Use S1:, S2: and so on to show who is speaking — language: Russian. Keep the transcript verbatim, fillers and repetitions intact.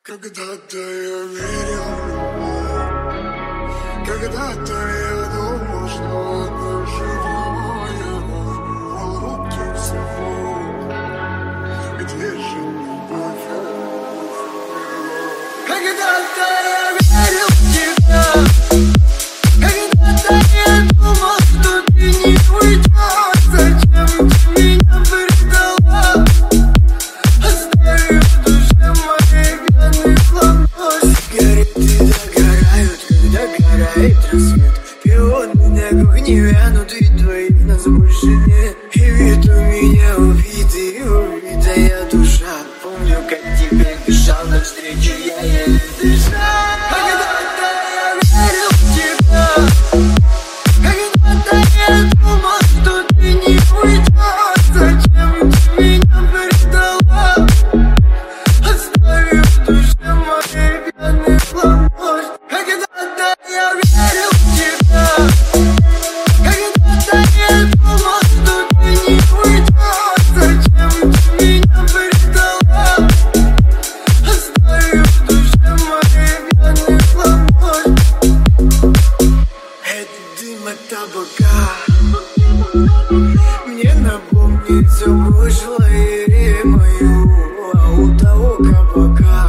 S1: Когда-то я верил в любовь, когда-то я думал, что это живое, разбивал руки в совок. Где же любовь? Когда-то я верил в тебя, когда-то я думал, что ты не уйдешь. Зачем ты меня предала, оставив в душе моей пьяный планос? Сигареты догорают, когда горает рассвет. Пионы на кухне вянут, ведь твоих нас больше нет. И вид у меня убитый, убитая душа. Помню, как тебе бежал навстречу, я еле дышал. Когда-то я верил в тебя, когда-то я думал, что ты не уйдешь. Зачем ты меня предала, оставив в душе моей пьяный планос? Когда-то я верил в тебя, когда-то я думал, что ты не уйдешь. Зачем ты меня предала, оставив в душе моей пьяный планос? Это дым от табака мне напомнит все прошлое и мою, а у того кабака